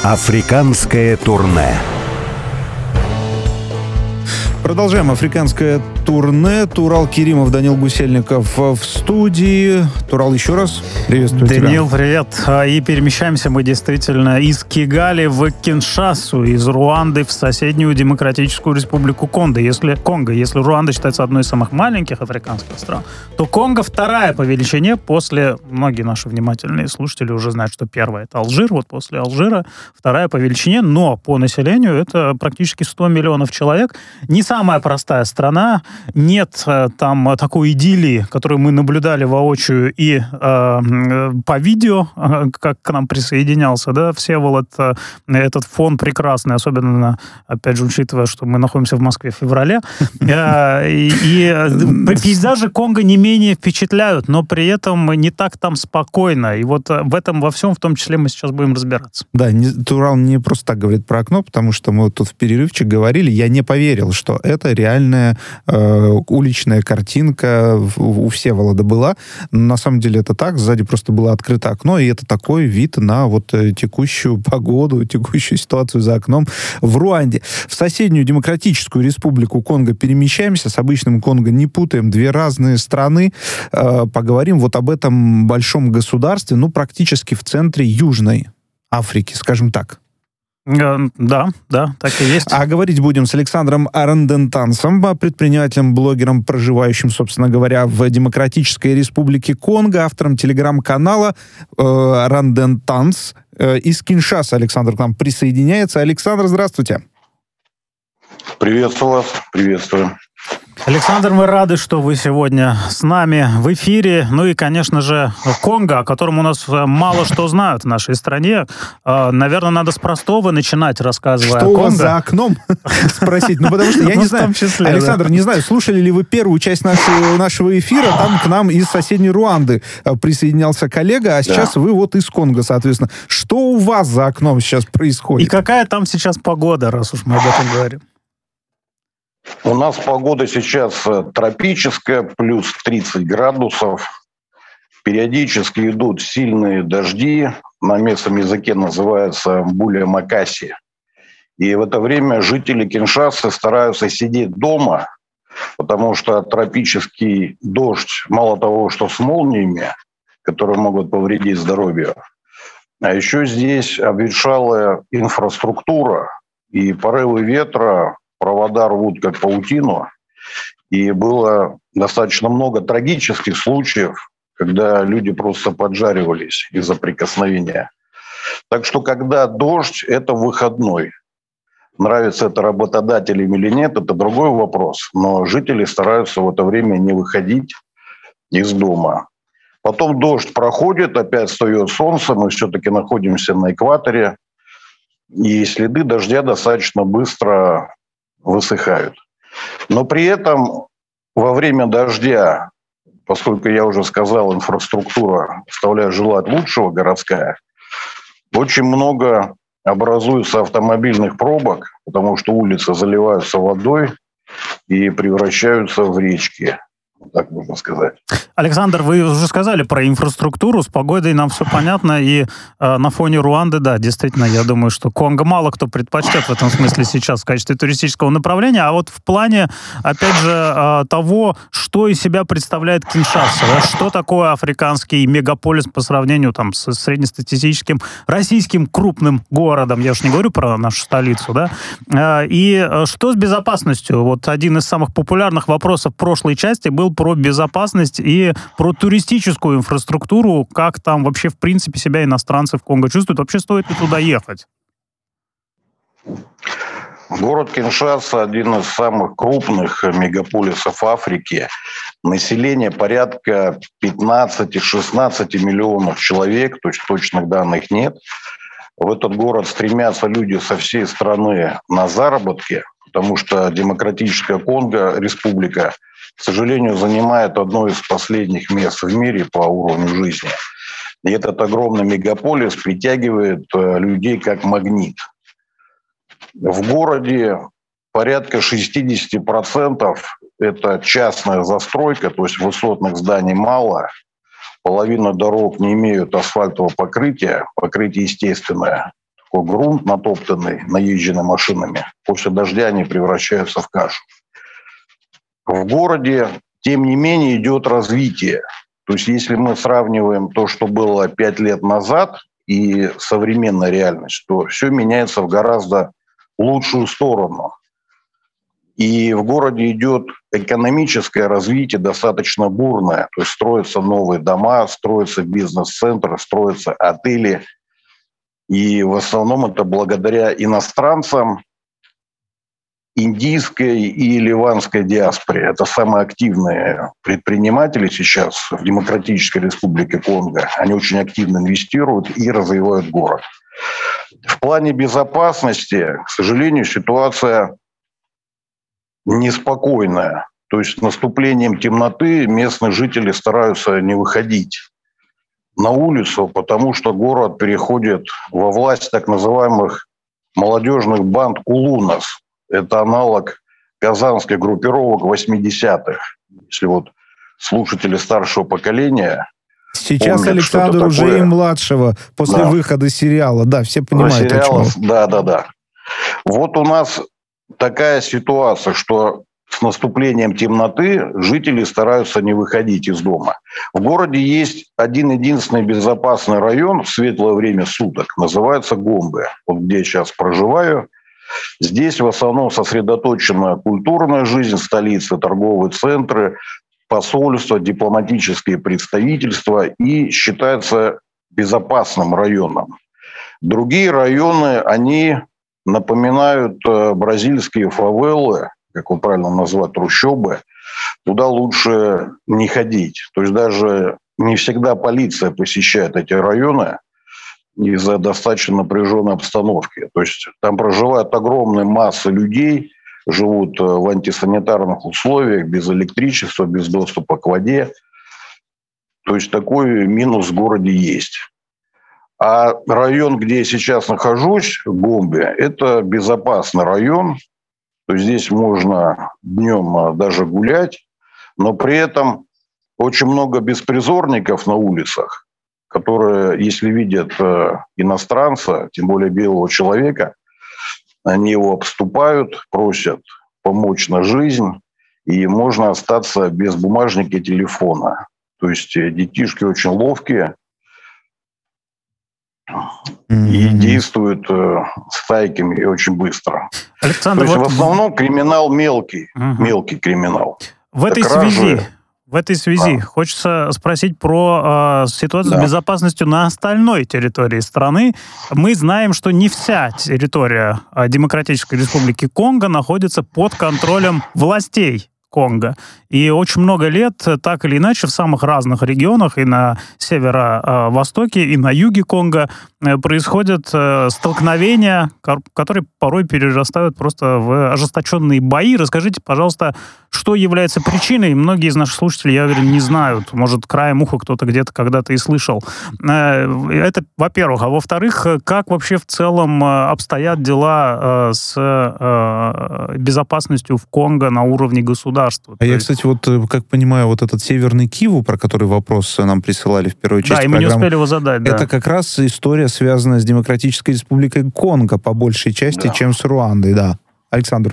Африканское турне. Продолжаем африканское турне. Турал Керимов, Данил Гусельников в студии. Турал, еще раз приветствую тебя. Данил, привет. И перемещаемся мы действительно из Кигали в Киншасу, из Руанды в соседнюю Демократическую Республику Конго. Если Руанда считается одной из самых маленьких африканских стран, то Конго вторая по величине после... Многие наши внимательные слушатели уже знают, что первая — это Алжир. Вот после Алжира вторая по величине, но по населению это практически 100 миллионов человек. Не самая простая страна. Нет там такой идиллии, которую мы наблюдали воочию и по видео, как к нам присоединялся, да, Всеволод. Этот фон прекрасный, особенно, опять же, учитывая, что мы находимся в Москве в феврале. И пейзажи Конго не менее впечатляют, но при этом не так там спокойно. И вот в этом во всем, в том числе, мы сейчас будем разбираться. Да, Турал не просто так говорит про окно, потому что мы вот тут в перерывчик говорили, я не поверил, что это реальная уличная картинка у Всеволода была. На самом деле это так, сзади просто было открыто окно, и это такой вид на вот текущую погоду, текущую ситуацию за окном в Руанде. В соседнюю Демократическую Республику Конго перемещаемся, с обычным Конго не путаем, две разные страны. Поговорим вот об этом большом государстве, ну, практически в центре Южной Африки, скажем так. Да, так и есть. А говорить будем с Александром Арандентансом, предпринимателем, блогером, проживающим, собственно говоря, в Демократической Республике Конго, автором телеграм-канала Арандентанс из Киншаса. Александр к нам присоединяется. Александр, здравствуйте. Приветствую вас, приветствую. Александр, мы рады, что вы сегодня с нами в эфире. Ну и, конечно же, Конго, о котором у нас мало что знают в нашей стране. Наверное, надо с простого начинать, рассказывая о Конго. Что у вас за окном? Спросить. Ну, потому что я не знаю. Александр, не знаю, слушали ли вы первую часть нашего эфира? Там к нам из соседней Руанды присоединялся коллега, а сейчас вы вот из Конго, соответственно. Что у вас за окном сейчас происходит? И какая там сейчас погода, раз уж мы об этом говорим? У нас погода сейчас тропическая, плюс 30 градусов. Периодически идут сильные дожди. На местном языке называется буля-макаси. И в это время жители Киншасы стараются сидеть дома, потому что тропический дождь, мало того, что с молниями, которые могут повредить здоровью, а еще здесь обветшалая инфраструктура и порывы ветра, провода рвут как паутину. И было достаточно много трагических случаев, когда люди просто поджаривались из-за прикосновения. Так что, когда дождь, это выходной. Нравится это работодателям или нет, это другой вопрос. Но жители стараются в это время не выходить из дома. Потом дождь проходит, опять встает солнце, мы все-таки находимся на экваторе. И следы дождя достаточно быстро высыхают. Но при этом во время дождя, поскольку я уже сказал, инфраструктура оставляет желать лучшего, городская, очень много образуется автомобильных пробок, потому что улицы заливаются водой и превращаются в речки. Так можно сказать. Александр, вы уже сказали про инфраструктуру, с погодой нам все понятно, и на фоне Руанды, да, действительно, я думаю, что Конго мало кто предпочтет в этом смысле сейчас в качестве туристического направления, а вот в плане, опять же, того, что из себя представляет Киншаса, да, что такое африканский мегаполис по сравнению там с среднестатистическим российским крупным городом, я уж не говорю про нашу столицу, да, и что с безопасностью? Вот один из самых популярных вопросов прошлой части был про безопасность и про туристическую инфраструктуру, как там вообще в принципе себя иностранцы в Конго чувствуют, вообще стоит ли туда ехать? Город Киншаса – один из самых крупных мегаполисов Африки. Население порядка 15-16 миллионов человек, то есть точных данных нет. В этот город стремятся люди со всей страны на заработки, потому что Демократическая Конго, республика, к сожалению, занимает одно из последних мест в мире по уровню жизни. И этот огромный мегаполис притягивает людей как магнит. В городе порядка 60% это частная застройка, то есть высотных зданий мало. Половина дорог не имеют асфальтового покрытия, покрытие естественное. такой грунт натоптанный, наезженный машинами. После дождя они превращаются в кашу. В городе, тем не менее, идет развитие. То есть если мы сравниваем то, что было 5 лет назад, и современная реальность, то все меняется в гораздо лучшую сторону. И в городе идет экономическое развитие достаточно бурное. То есть строятся новые дома, строятся бизнес-центры, строятся отели. И в основном это благодаря иностранцам, индийской и ливанской диаспоре. Это самые активные предприниматели сейчас в Демократической Республике Конго. Они очень активно инвестируют и развивают город. В плане безопасности, к сожалению, ситуация неспокойная. То есть с наступлением темноты местные жители стараются не выходить на улицу, потому что город переходит во власть так называемых молодежных банд кулунас. Это аналог казанских группировок 80-х. Если вот слушатели старшего поколения сейчас помнят, Александр уже такое. И младшего после выхода сериала. Да, все понимают, о чем. Да. Вот у нас такая ситуация, что с наступлением темноты жители стараются не выходить из дома. В городе есть один-единственный безопасный район в светлое время суток. Называется Гомбе. Вот где я сейчас проживаю. Здесь в основном сосредоточена культурная жизнь столицы, торговые центры, посольства, дипломатические представительства и считается безопасным районом. Другие районы, они напоминают бразильские фавелы, как вот правильно назвать, трущобы. Туда лучше не ходить. То есть даже не всегда полиция посещает эти районы из-за достаточно напряженной обстановки. То есть там проживают огромные массы людей, живут в антисанитарных условиях, без электричества, без доступа к воде. То есть такой минус в городе есть. А район, где я сейчас нахожусь, Гомбе, это безопасный район. То есть здесь можно днем даже гулять, но при этом очень много беспризорников на улицах, которые, если видят иностранца, тем более белого человека, они его обступают, просят помочь на жизнь, и можно остаться без бумажника и телефона. То есть детишки очень ловкие и действуют стайками и очень быстро. Александр, то есть в основном криминал мелкий криминал. В этой связи хочется спросить про ситуацию с безопасностью на остальной территории страны. Мы знаем, что не вся территория Демократической Республики Конго находится под контролем властей Конго. И очень много лет, так или иначе, в самых разных регионах, и на северо-востоке, и на юге Конго, происходят столкновения, которые порой перерастают просто в ожесточенные бои. Расскажите, пожалуйста, что является причиной? Многие из наших слушателей, я уверен, не знают. Может, краем уха кто-то где-то когда-то и слышал. Это, во-первых. А во-вторых, как вообще в целом обстоят дела с безопасностью в Конго на уровне государства? А я, кстати, вот как понимаю, вот этот Северный Киву, про который вопрос нам присылали в первой части программы. Да, и мы не успели его задать. Это как раз история, связанная с Демократической Республикой Конго по большей части, чем с Руандой, да. Александр.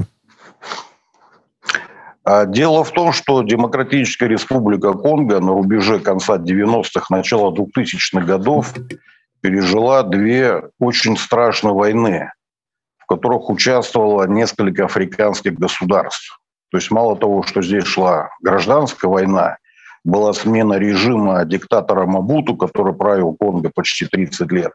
Дело в том, что Демократическая Республика Конго на рубеже конца 90-х, начала 2000-х годов пережила две очень страшные войны, в которых участвовало несколько африканских государств. То есть мало того, что здесь шла гражданская война, была смена режима диктатора Мабуту, который правил Конго почти 30 лет,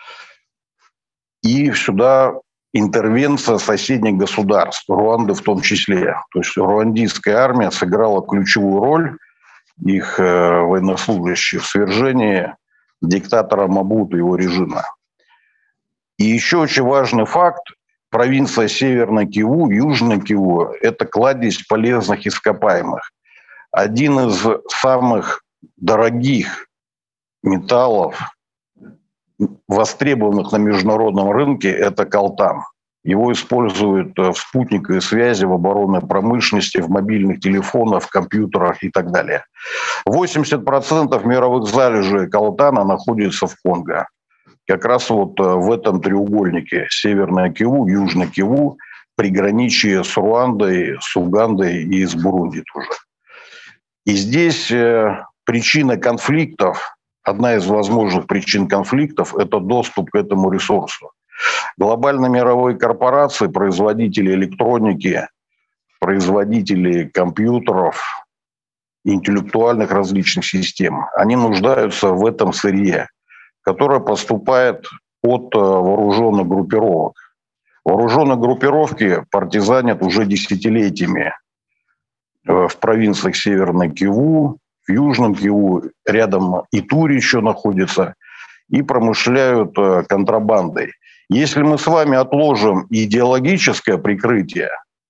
и сюда интервенция соседних государств, Руанды в том числе. То есть руандийская армия сыграла ключевую роль, их военнослужащие, в свержении диктатора Мабуту и его режима. И еще очень важный факт. Провинция Северный Киву, Южный Киву – это кладезь полезных ископаемых. Один из самых дорогих металлов, востребованных на международном рынке, это колтан. Его используют в спутниковой связи, в оборонной промышленности, в мобильных телефонах, в компьютерах и так далее. 80% мировых залежей колтана находится в Конго. как раз вот в этом треугольнике Северное Киву, Южное Киву, приграничие с Руандой, с Угандой и с Бурунди тоже. И здесь причина конфликтов, одна из возможных причин конфликтов – это доступ к этому ресурсу. Глобально-мировые корпорации, производители электроники, производители компьютеров, интеллектуальных различных систем, они нуждаются в этом сырье, которое поступает от вооруженных группировок. Вооруженные группировки партизанят уже десятилетиями в провинциях Северной Киву, в Южном Киву, рядом Итури еще находится, и промышляют контрабандой. Если мы с вами отложим идеологическое прикрытие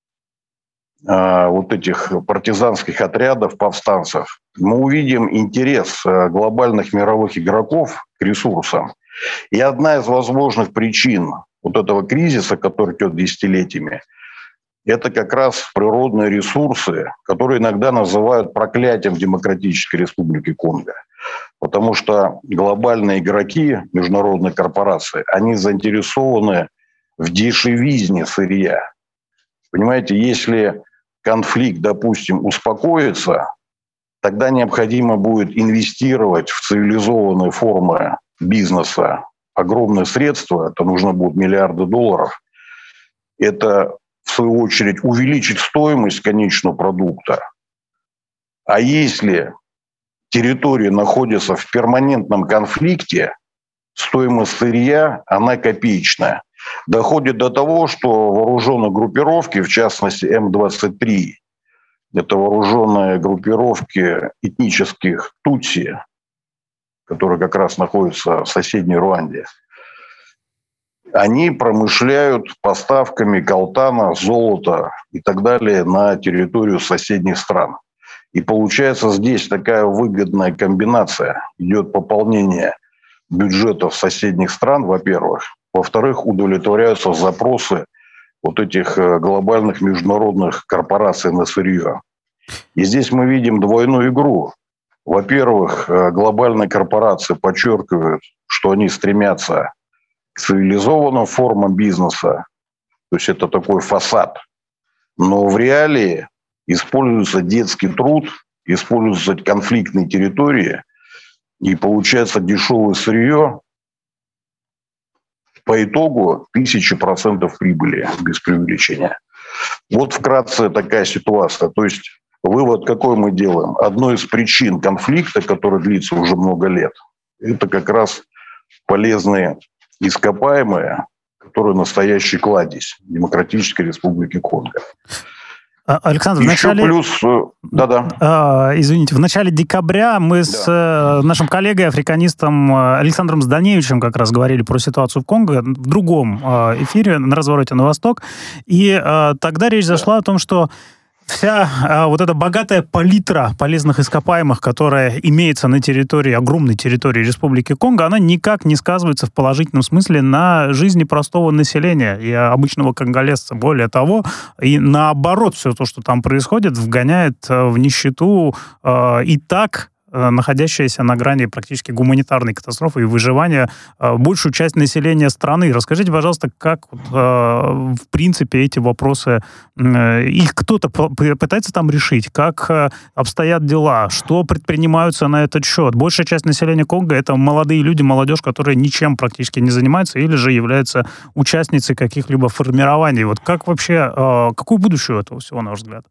вот этих партизанских отрядов, повстанцев, мы увидим интерес глобальных мировых игроков к ресурсам. И одна из возможных причин вот этого кризиса, который идет десятилетиями, это как раз природные ресурсы, которые иногда называют проклятием Демократической Республики Конго. Потому что глобальные игроки, международные корпорации, они заинтересованы в дешевизне сырья. Понимаете, если конфликт, допустим, успокоится, тогда необходимо будет инвестировать в цивилизованные формы бизнеса огромные средства, это нужно будет миллиарды долларов. Это, в свою очередь, увеличить стоимость конечного продукта. А если территория находится в перманентном конфликте, стоимость сырья, она копеечная. Доходит до того, что вооруженные группировки, в частности М-23, это вооруженные группировки этнических тутси, которые как раз находятся в соседней Руанде, они промышляют поставками колтана, золота и так далее на территорию соседних стран. И получается здесь такая выгодная комбинация. Идет пополнение бюджетов соседних стран, во-первых. Во-вторых, удовлетворяются запросы вот этих глобальных международных корпораций на сырье. И здесь мы видим двойную игру. Во-первых, глобальные корпорации подчеркивают, что они стремятся к цивилизованным формам бизнеса, то есть это такой фасад. Но в реалии используется детский труд, используются конфликтные территории, и получается дешевое сырье, по итогу 1000% прибыли, без преувеличения. Вот вкратце такая ситуация. То есть вывод какой мы делаем? Одной из причин конфликта, который длится уже много лет, это как раз полезные ископаемые, которые настоящий кладезь Демократической Республики Конго. Александр, извините, в начале декабря мы с нашим коллегой, африканистом Александром Зданевичем как раз говорили про ситуацию в Конго в другом эфире на развороте на восток. И тогда речь зашла о том, что вся вот эта богатая палитра полезных ископаемых, которая имеется на территории, огромной территории Республики Конго, она никак не сказывается в положительном смысле на жизни простого населения и обычного конголезца. Более того, и наоборот, все то, что там происходит, вгоняет в нищету и так находящаяся на грани практически гуманитарной катастрофы и выживания большую часть населения страны. Расскажите, пожалуйста, как в принципе эти вопросы, их кто-то пытается там решить, как обстоят дела, что предпринимаются на этот счет? Большая часть населения Конго — это молодые люди, молодежь, которые ничем практически не занимаются или же являются участницей каких-либо формирований. Вот как вообще, какое будущее у этого всего, на ваш взгляд?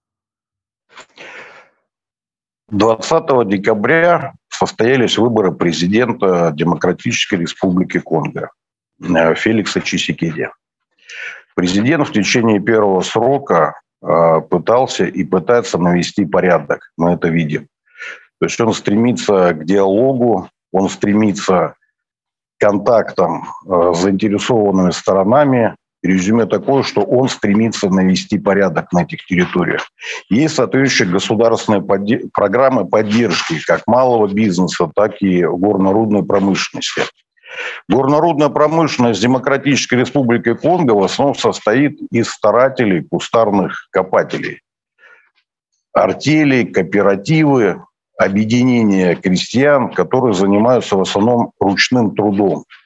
20 декабря состоялись выборы президента Демократической Республики Конго Феликса Чисекеди. Президент в течение первого срока пытался и пытается навести порядок. Мы это видим. То есть он стремится к диалогу, он стремится к контактам с заинтересованными сторонами. Резюме такое, что он стремится навести порядок на этих территориях. Есть соответствующие государственные программы поддержки как малого бизнеса, так и горно-рудной промышленности. Горно-рудная промышленность Демократической Республики Конго в основном состоит из старателей, кустарных копателей. Артели, кооперативы, объединения крестьян, которые занимаются в основном ручным трудом.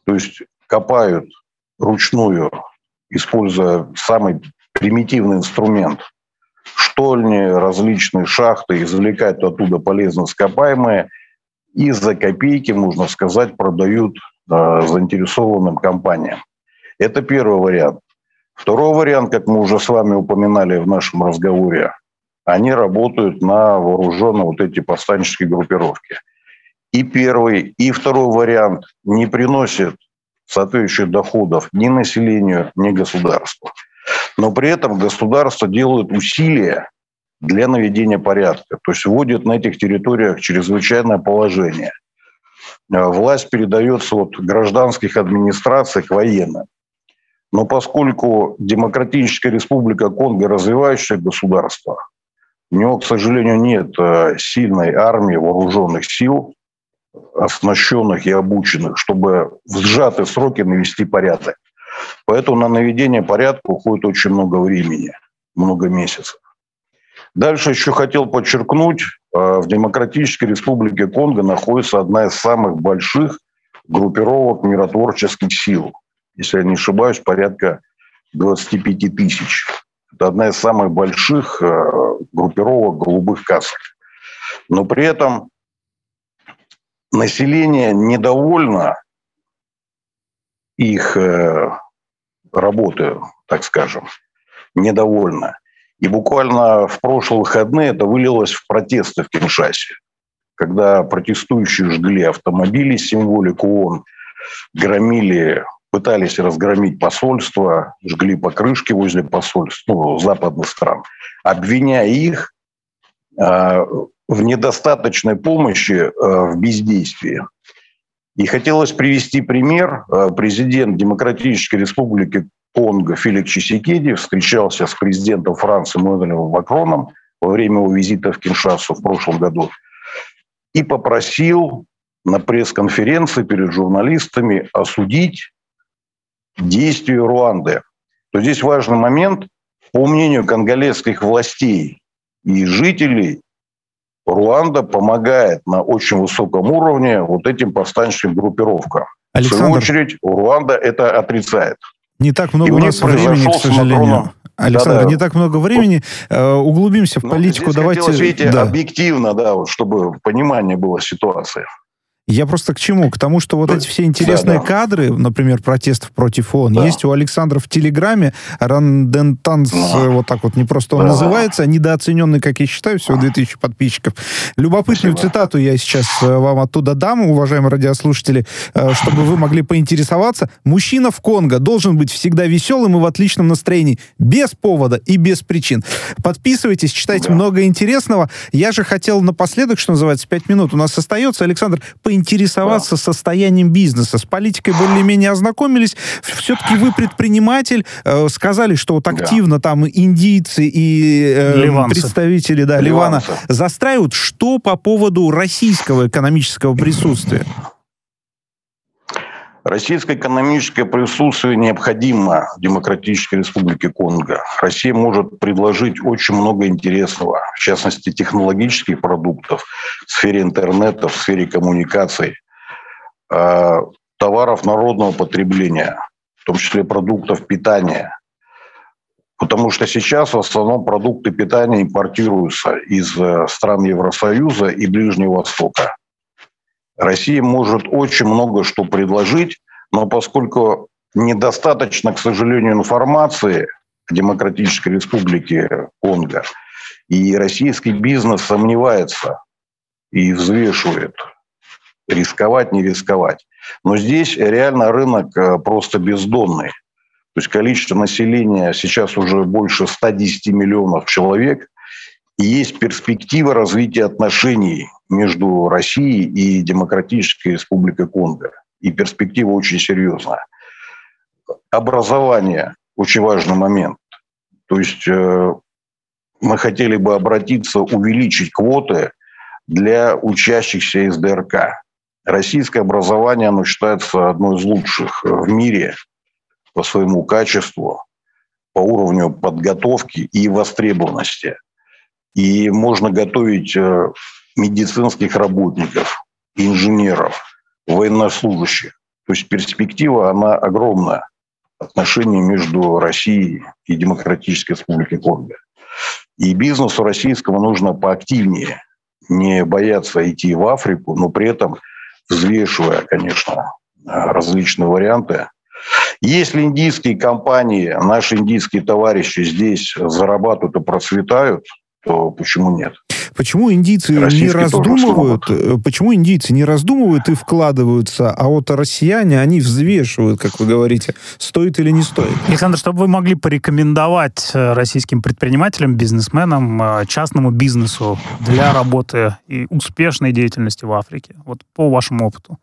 То есть копают ручную, используя самый примитивный инструмент, штольни, различные шахты, извлекают оттуда полезно ископаемые и за копейки, можно сказать, продают заинтересованным компаниям. Это первый вариант. Второй вариант, как мы уже с вами упоминали в нашем разговоре, они работают на вооруженные вот эти повстанческие группировки. И первый, и второй вариант не приносят соответствующих доходов ни населению, ни государству. Но при этом государство делает усилия для наведения порядка. То есть вводит на этих территориях чрезвычайное положение. Власть передается от гражданских администраций к военным. Но поскольку Демократическая Республика Конго развивающее государство, у него, к сожалению, нет сильной армии вооруженных сил, оснащенных и обученных, чтобы в сжатые сроки навести порядок. Поэтому на наведение порядка уходит очень много времени, много месяцев. Дальше еще хотел подчеркнуть, в Демократической Республике Конго находится одна из самых больших группировок миротворческих сил. Если я не ошибаюсь, порядка 25 тысяч. Это одна из самых больших группировок голубых касок. Но при этом население недовольно их работой, так скажем, недовольно. И буквально в прошлые выходные это вылилось в протесты в Киншасе, когда протестующие жгли автомобили, символику ООН, громили, пытались разгромить посольство, жгли покрышки возле посольств, западных стран, обвиняя их в недостаточной помощи, в бездействии. И хотелось привести пример. Президент Демократической Республики Конго Феликс Чисекеди встречался с президентом Франции Эммануэлем Макроном во время его визита в Киншасу в прошлом году и попросил на пресс-конференции перед журналистами осудить действия Руанды. То здесь важный момент. По мнению конголезских властей и жителей, Руанда помогает на очень высоком уровне вот этим повстанческим группировкам. Александр, в свою очередь, Руанда это отрицает. Не так много у нас времени, к сожалению. Александр, не так много времени. Углубимся в политику. Давайте, видите, объективно, чтобы понимание было ситуации. Я просто к чему? К тому, что вот эти все интересные кадры, например, протестов против ООН, есть у Александра в Телеграме. Рандентанс, вот так вот не просто он называется, недооцененный, как я считаю, всего 2000 подписчиков. Любопытную цитату я сейчас вам оттуда дам, уважаемые радиослушатели, чтобы вы могли поинтересоваться. Мужчина в Конго должен быть всегда веселым и в отличном настроении, без повода и без причин. Подписывайтесь, читайте много интересного. Я же хотел напоследок, что называется, 5 минут у нас остается. Александр, поинтересоваться состоянием бизнеса. С политикой более-менее ознакомились. Все-таки вы предприниматель. Сказали, что вот активно там индийцы и представители Ливана застраивают. Что по поводу российского экономического присутствия? Российское экономическое присутствие необходимо в Демократической Республике Конго. Россия может предложить очень много интересного, в частности, технологических продуктов в сфере интернета, в сфере коммуникаций, товаров народного потребления, в том числе продуктов питания. Потому что сейчас в основном продукты питания импортируются из стран Евросоюза и Ближнего Востока. Россия может очень много что предложить, но поскольку недостаточно, к сожалению, информации в Демократической Республике Конго, и российский бизнес сомневается и взвешивает, рисковать, не рисковать. Но здесь реально рынок просто бездонный. То есть количество населения сейчас уже больше 110 миллионов человек, и есть перспектива развития отношений между Россией и Демократической Республикой Конго. И перспектива очень серьезная. Образование – очень важный момент. То есть мы хотели бы обратиться, увеличить квоты для учащихся из ДРК. Российское образование, оно считается одной из лучших в мире по своему качеству, по уровню подготовки и востребованности. И можно готовить медицинских работников, инженеров, военнослужащих. То То есть перспектива, она огромная. Отношения между Россией и Демократической Республикой Конго. И бизнесу российскому нужно поактивнее, не бояться идти в Африку, но при этом взвешивая, конечно, различные варианты. Если индийские компании, наши индийские товарищи здесь зарабатывают и процветают, то почему нет? Почему индийцы не раздумывают? Почему индийцы не раздумывают и вкладываются, а вот россияне, они взвешивают, как вы говорите, стоит или не стоит? Александр, что бы вы могли порекомендовать российским предпринимателям, бизнесменам, частному бизнесу для работы и успешной деятельности в Африке? Вот по вашему опыту.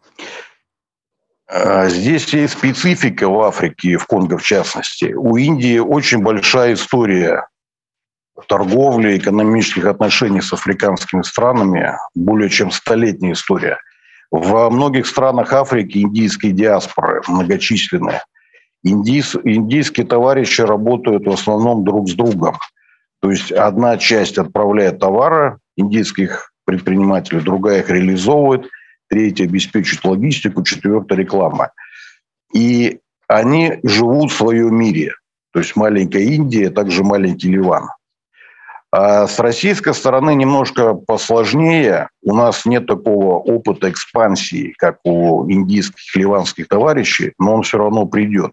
Здесь есть специфика в Африке, в Конго в частности. У Индии очень большая история торговли, экономических отношений с африканскими странами, более чем столетняя история. Во многих странах Африки индийские диаспоры многочисленные. Индийские товарищи работают в основном друг с другом. То есть одна часть отправляет товары индийских предпринимателей, другая их реализовывает, третья обеспечивает логистику, четвертая реклама. И они живут в своем мире. То есть маленькая Индия, также маленький Ливан. А с российской стороны немножко посложнее. У нас нет такого опыта экспансии, как у индийских, ливанских товарищей, но он все равно придет.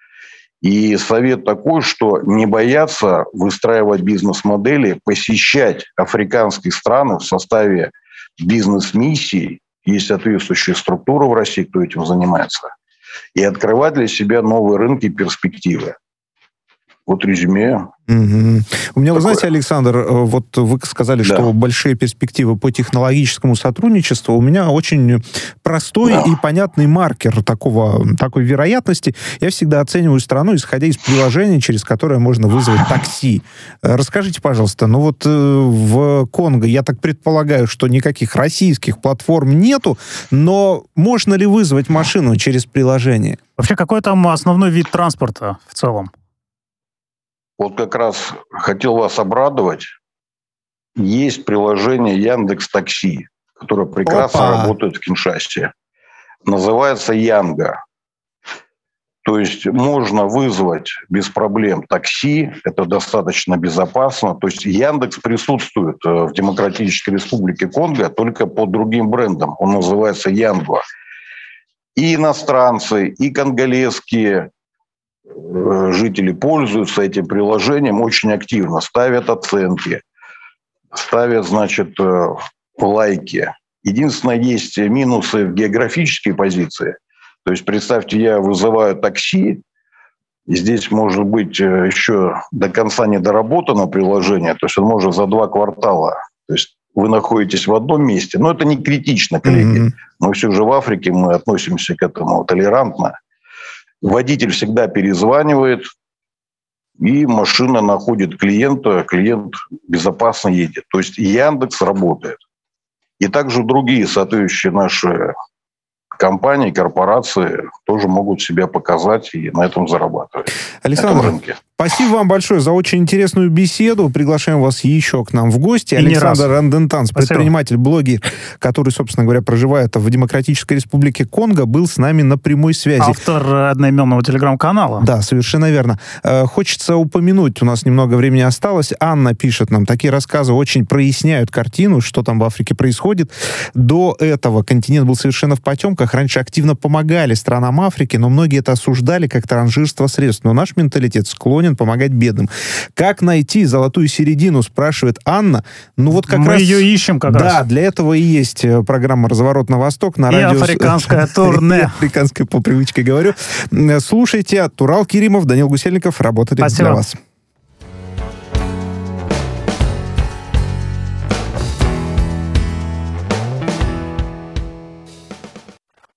И совет такой, что не бояться выстраивать бизнес-модели, посещать африканские страны в составе бизнес-миссий, есть соответствующая структура в России, кто этим занимается, и открывать для себя новые рынки и перспективы. Вот резюме. У меня, вы знаете, Александр, вот вы сказали, что большие перспективы по технологическому сотрудничеству. У меня очень простой и понятный маркер такой вероятности. Я всегда оцениваю страну, исходя из приложения, через которое можно вызвать такси. Расскажите, пожалуйста, ну вот в Конго, я так предполагаю, что никаких российских платформ нету, но можно ли вызвать машину через приложение? Вообще, какой там основной вид транспорта в целом? Вот как раз хотел вас обрадовать. Есть приложение Яндекс.Такси, которое прекрасно работает в Киншасе. Называется Янга. То есть можно вызвать без проблем такси. Это достаточно безопасно. То есть Яндекс присутствует в Демократической Республике Конго только под другим брендом. Он называется Янго. И иностранцы, и конголезские жители пользуются этим приложением очень активно, ставят оценки, ставят, значит, лайки. Единственное, есть минусы в географической позиции. То есть, представьте, я вызываю такси, и здесь, может быть, еще до конца не доработано приложение, то есть он может за 2 квартала. То есть вы находитесь в одном месте, но это не критично, коллеги. Но все же в Африке мы относимся к этому толерантно. Водитель всегда перезванивает, и машина находит клиента, клиент безопасно едет. То есть Яндекс работает. И также другие соответствующие наши компании, корпорации тоже могут себя показать и на этом зарабатывать. Александр, спасибо вам большое за очень интересную беседу. Приглашаем вас еще к нам в гости. Александр Рандентанс, предприниматель, блогер, который, собственно говоря, проживает в Демократической Республике Конго, был с нами на прямой связи. Автор одноименного телеграм-канала. Да, совершенно верно. Хочется упомянуть, у нас немного времени осталось. Анна пишет нам, такие рассказы очень проясняют картину, что там в Африке происходит. До этого континент был совершенно в потемках. Раньше активно помогали странам Африки, но многие это осуждали как транжирство средств. Но наш менталитет склонен помогать бедным. Как найти золотую середину, спрашивает Анна. Ну вот как мы раз... ее ищем как раз. Да, для этого и есть программа «Разворот на восток» на радио... африканское турне. Африканское, по привычке говорю. Слушайте. Турал Керимов, Данил Гусельников работали для вас.